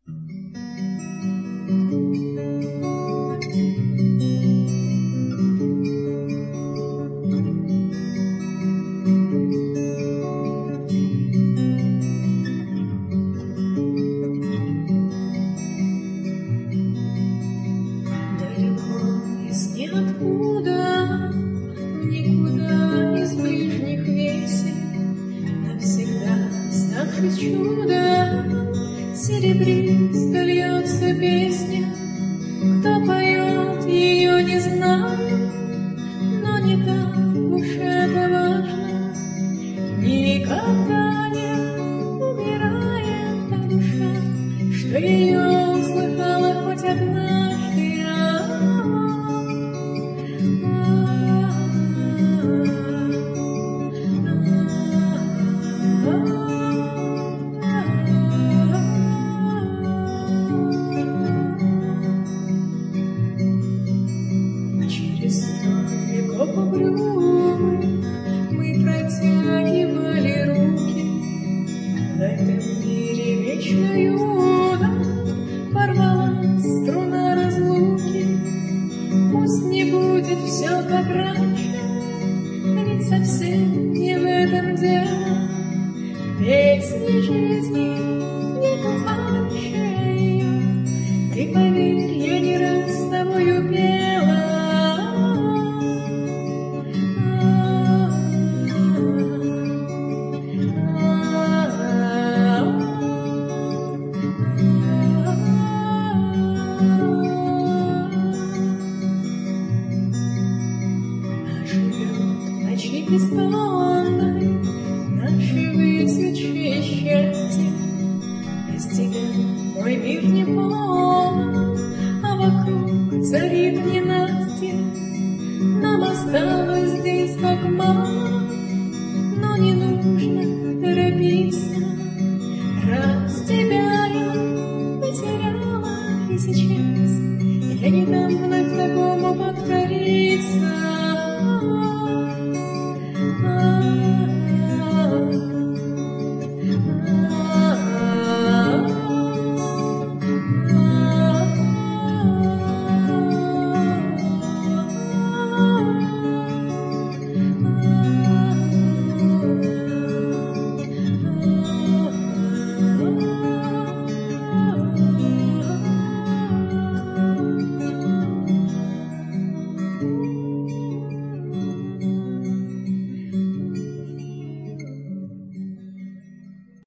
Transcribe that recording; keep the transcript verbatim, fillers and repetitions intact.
Ниоткуда, никуда из ближних весен, навсегда ставшись чудом, серебристо льется песня. Кто поет, ее не знаю, но не так уж это важно. Никогда не умирает та душа, что ее услыхала хоть однажды. Через сто веков угрюмых мы протягивали руки. В этом мире вечно юно порвалась струна разлуки. Пусть не будет все как раньше, ведь совсем не в этом дело. Песни жизни не купающая ее, ты поверь, я не раз с тобою пела. Ночи бессонной, наши высочие счастья, без тебя мой мир не полон, а вокруг царит ненастье. Нам осталось здесь так мало.